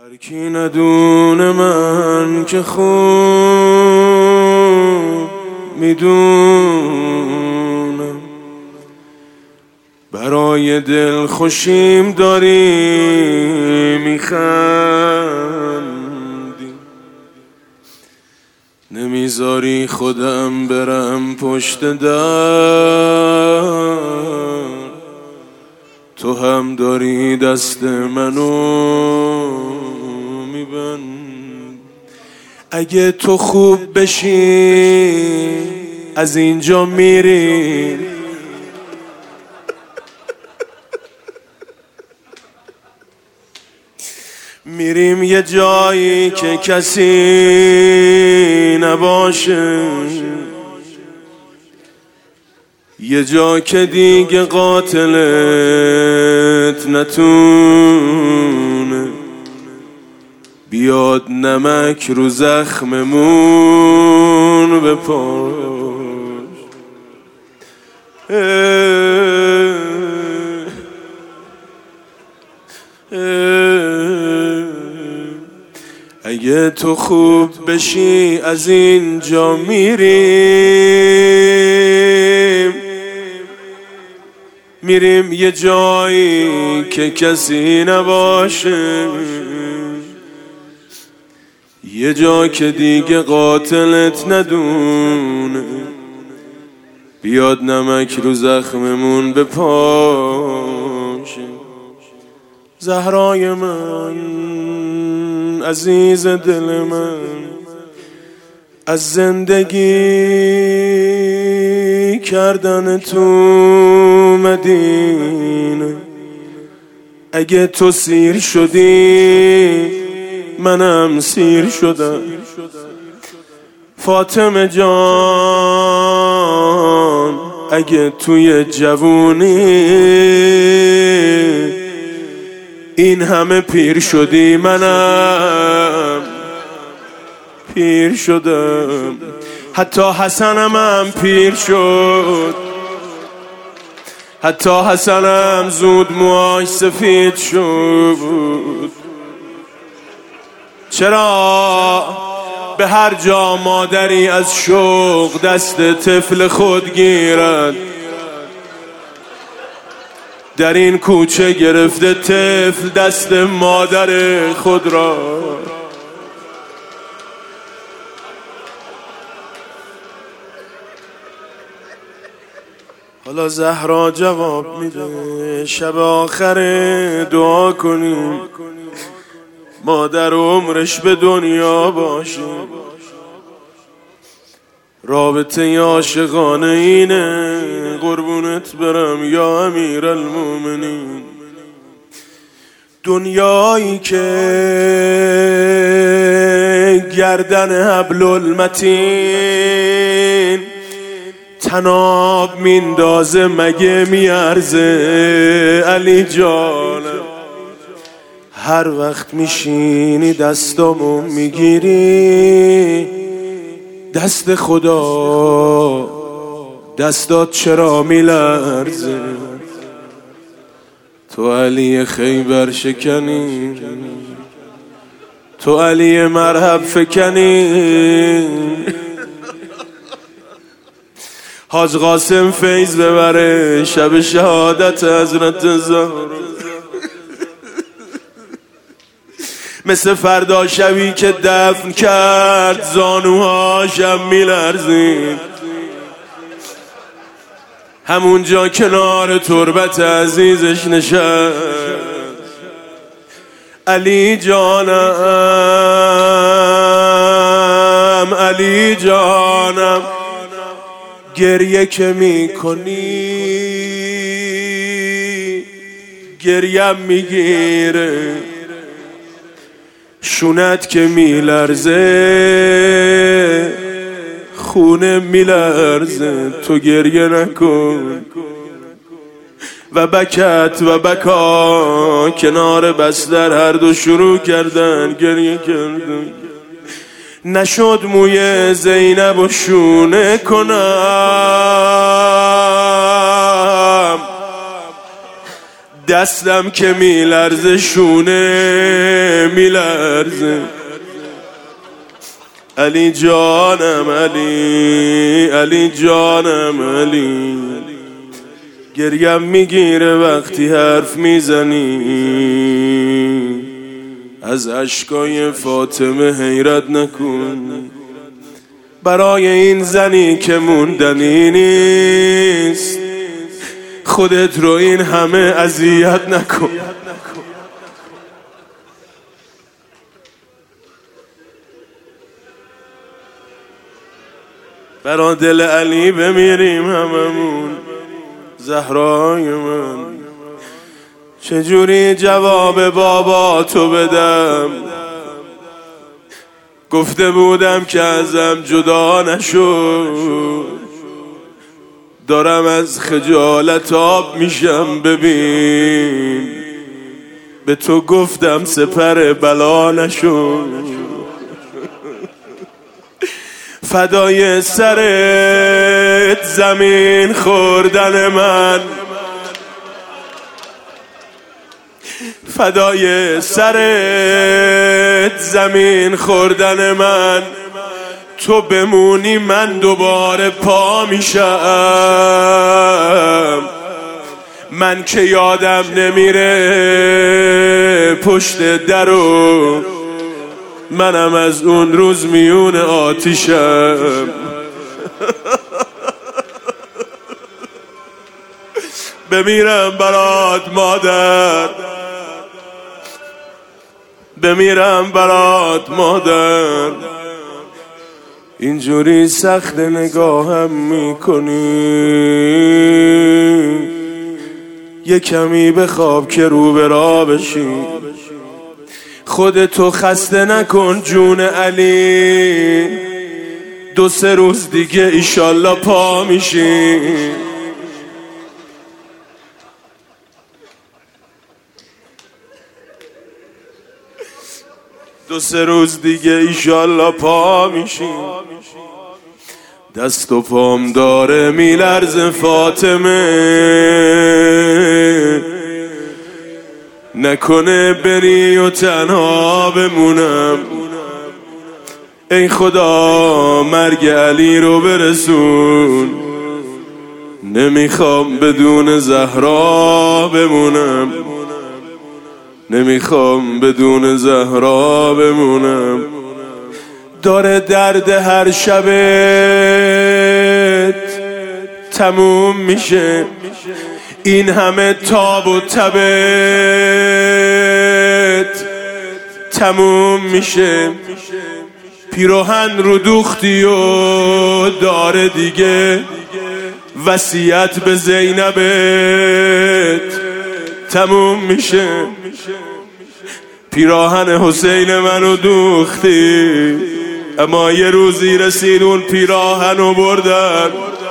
هر کی ندونه من که خوب میدونم، برای دل خوشیم داری میخندی، نمیذاری خودم برم پشت در، تو هم داری دست منو میبند. اگه تو خوب بشی از اینجا میری، میریم یه جایی که کسی نباشه، یه جا که دیگه قاتلت نتونه بیاد نمک رو زخممون بپاش. اگه تو خوب بشی از اینجا میریم یه جایی که کسی نباشه، یه جا که دیگه قاتلت ندونه بیاد نمک رو زخممون بپاشه. زهرای من، عزیز دل من، از زندگی کردن تو مدینه، اگه تو سیر شدی منم سیر شدم. فاطمه جان، اگه توی جوونی این همه پیر شدی منم پیر شدم. حتی حسنم هم پیر شد، حتی حسنم زود موهاش سفید شد. چرا به هر جا مادری از شوق دست طفل خود گیرد، در این کوچه گرفته طفل دست مادر خود را. حالا زهرا جواب میده، شب آخر دعا کنیم مادر عمرش به دنیا باشه. رابطه عاشقانه اینه، قربونت برم یا امیرالمومنین. دنیایی که گردن حبل المتین تناب میندازه مگه میارزه؟ علی جانم، هر وقت میشینی دستامو میگیری، دست خدا دستات چرا میلرزه؟ تو علی خیبر شکنی، تو علی مرحب فکنی، حاج قاسم فیض ببره شب شهادت حضرت زهرا، مثل فردا شبی که دفن کرد زانوهاشم میلرزید، همونجا کنار تربت عزیزش نشست. علی جانم، علی جانم، گریه که میکنی گریم میگیره، شونت که میلرزه خونه میلرزه، تو گریه نکن. و بکت و بکا کنار بستر هر دو شروع کردن گریه کردن. نشد موی زینب و شونه کنم، دستم که میلرزه شونه میلرزه. علی جانم علی، علی جانم علی، گریم میگیره وقتی حرف میزنی. از اشکای فاطمه حیرت نکن، برای این زنی که موندنی نیست. خودت رو این همه اذیت نکن. برا دل علی بمیریم هممون. زهرای من چجوری جواب بابا تو بدم؟ گفته بودم که ازم جدا نشو، دارم از خجالت آب میشم. ببین به تو گفتم سپر بلا نشو. فدای سرت زمین خوردن من، فدای سرت زمین خوردن من. تو بمونی من دوباره پا میشم. من که یادم نمیره پشت درو، منم از اون روز میون آتیشم. بمیرم برات مادر، بمیرم برات مادر. اینجوری سخت نگاهم میکنی، یه کمی بخواب که رو به راه بشی. خودتو خسته نکن جون علی، 2-3 روز دیگه ایشالله پا میشی. 2-3 روز دیگه ایشالله پا میشی. دست و پام داره میلرزه فاطمه، نکنه بری و تنها بمونم. ای خدا مرگ علی رو برسون، نمیخوام بدون زهرا بمونم، نمیخوام بدون زهرا بمونم. داره درد هر شبت تموم میشه، این همه تاب و تبت تموم میشه. پیراهن رو دوختی و داره دیگه وصیت به زینبت تموم میشه. پیراهن حسین منو دوختی، اما یه روزی رسید اون پیراهنو بردن.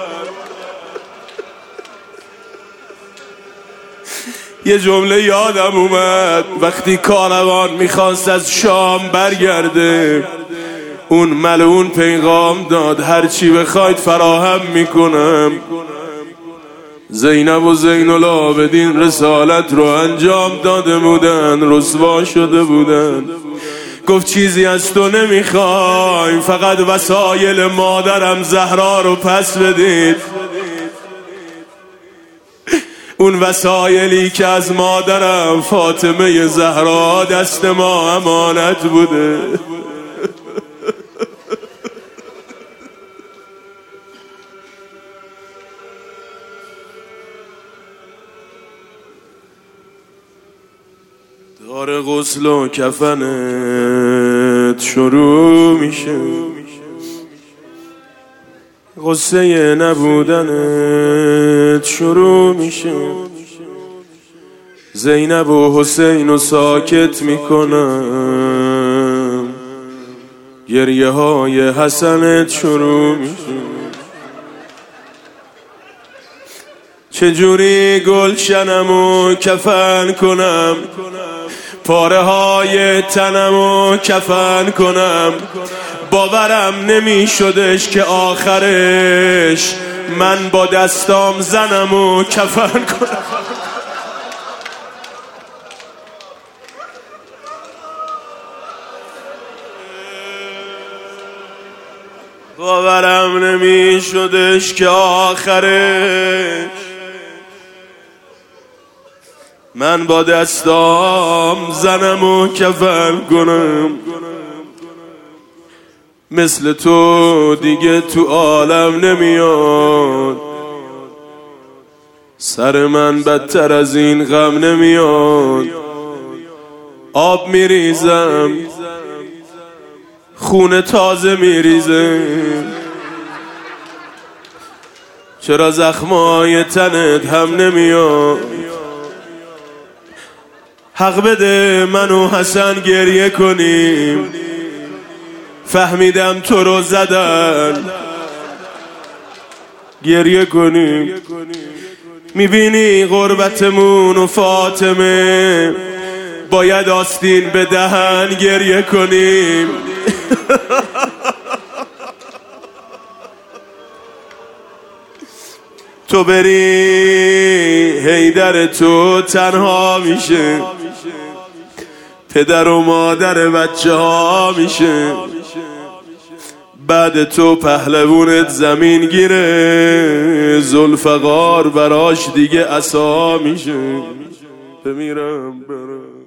یه جمله یادم اومد وقتی کاروان میخواست از شام برگرده، اون ملعون پیغام داد هرچی بخواید فراهم میکنم. زینب و زین العابدین رسالت رو انجام داده بودن، رسوا شده بودن. گفت چیزی از تو نمیخوایم، فقط وسایل مادرم زهرا رو پس بدید. اون وسایلی که از مادرم فاطمه زهرا دست ما امانت بوده. داره غسل و کفنت شروع میشه، غصه نبودنت شروع میشه. زینب و حسین رو ساکت میکنم، گریه های حسنت شروع میشه. چجوری گلشنمو کفن کنم، پاره های تنمو کفن کنم. باورم نمی شدش که آخرش من با دستام زنمو کفن کنم. باورم نمی شدش که آخرش من با دستام زنم و کفن کنم. مثل تو دیگه تو عالم نمیاد، سر من بدتر از این غم نمیاد. آب میریزم خون تازه میریزه، چرا زخمای تنت هم نمیاد؟ حق بده من و حسن گریه کنیم، فهمیدم تو رو زدن. گریه کنیم، میبینی غربتمون و فاطمه باید آستین به دهن. گریه کنیم تو بری حیدر تو تنها میشه، پدر و مادر بچه ها میشه. بعد تو پهلوونت زمین گیره، ذوالفقار براش دیگه عصا میشه. بمیرم برم.